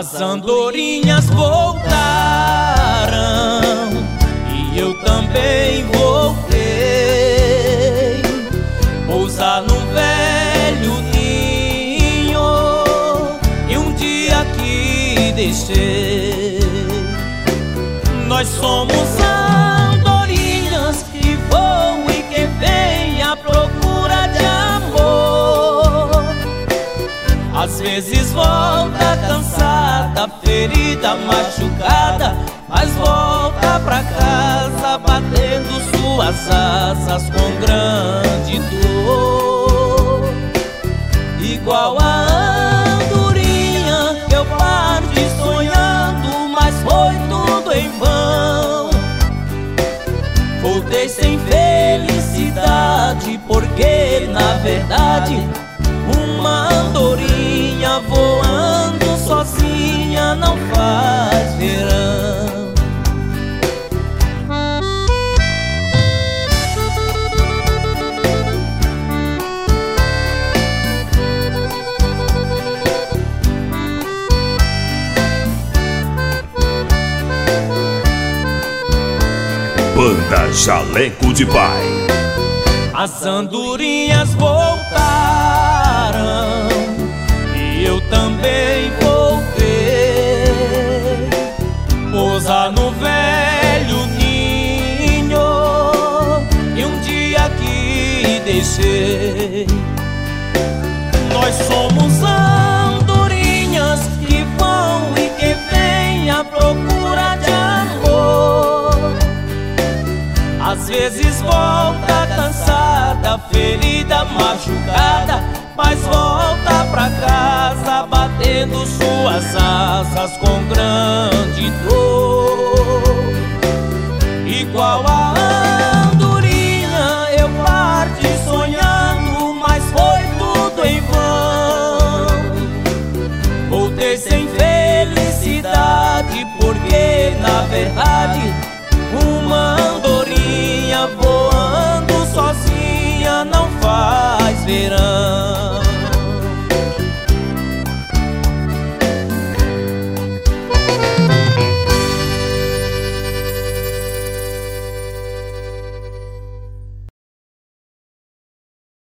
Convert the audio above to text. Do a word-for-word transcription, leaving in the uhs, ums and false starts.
As andorinhas voltaram e eu também voltei. Pousar no velho ninho e um dia aqui deixei. Nós somos andorinhas que voam e que vêm à procura de amor. Às vezes volta cansada, ferida, machucada, mas volta pra casa batendo suas asas com grande dor. Igual a andorinha que eu parti sonhando, mas foi tudo em vão. Voltei sem felicidade, porque na verdade uma andorinha voando sozinha não faz verão. Banda Jaleco de Pai. As andorinhas voltaram e eu também voltei. Pousar no velho ninho e um dia aqui deixei. Nós somos andorinhas que vão e que vêm à procura de amor. Às vezes volta cansada, ferida, machucada, mas volta pra casa batendo suas asas com grande dor. Igual a andorinha eu parti sonhando, mas foi tudo em vão. Voltei sem felicidade, porque na verdade uma andorinha voando sozinha não faz verão.